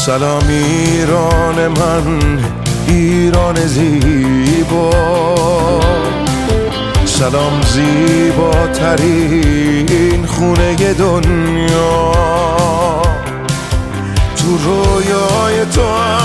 سلام ایران من، ایران زیبا. سلام زیباترین خونه دنیا. تو رویای تو